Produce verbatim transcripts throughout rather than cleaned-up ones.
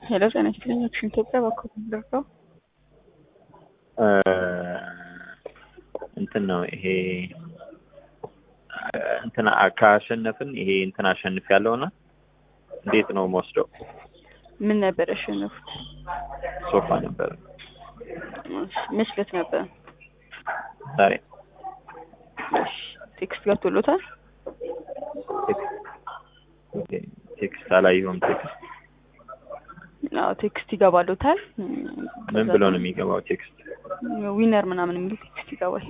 ሄሎ ጤና ይስጥልኝ። አክሽን ኢትዮጵያ በኩል ደርሰው እንትን ነው ይሄ እንትን ካሸነፍን ይሄ እንትን አሸንፍ ያለውና እንዴት ነው የምወስደው? ምን ነበር ያሸነፉት? ሶፋ ነበር። መስለት ነበር ዛሬ ቴክስት ገብቶሎታል? ኦኬ ቴክስት አላየሁም። ቴክስት አዎ ቴክስት ይገባሎታል። ምን ብሎ ነው የሚገባው ቴክስት? ዊነር ምናምን የሚል ቴክስት ይገባል።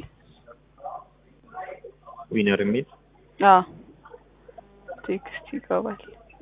ዊነር የሚል አዎ ቴክስት ይገባል።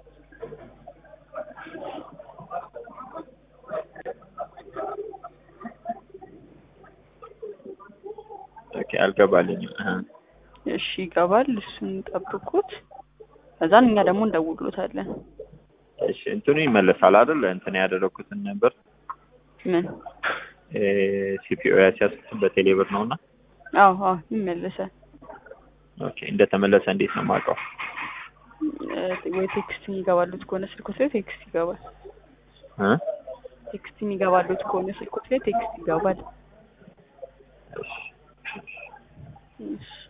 ኦኬ አልገባልኝም። አሃ እሺ ይገባል። እሱን ጠብቁት። ከዛን እኛ ደግሞ እንደውልሎታለን። እሺ እንትኑ ይመለሳል አይደል? እንትን ያደረኩትን ነበር ምን እ ሲፒኦ ያስያዝኩት በቴሌብር ነውና አዎ አዎ ይመለሳል። ኦኬ እንደተመለሰ እንዴት ነው የማውቀው? ወይ ቴክስት ይገባሉት ከሆነ ስልኩት ላይ ቴክስት ይገባል። እ ቴክስት ይገባሉት ከሆነ ስልኩት ላይ ቴክስት ይገባል። እሺ እሺ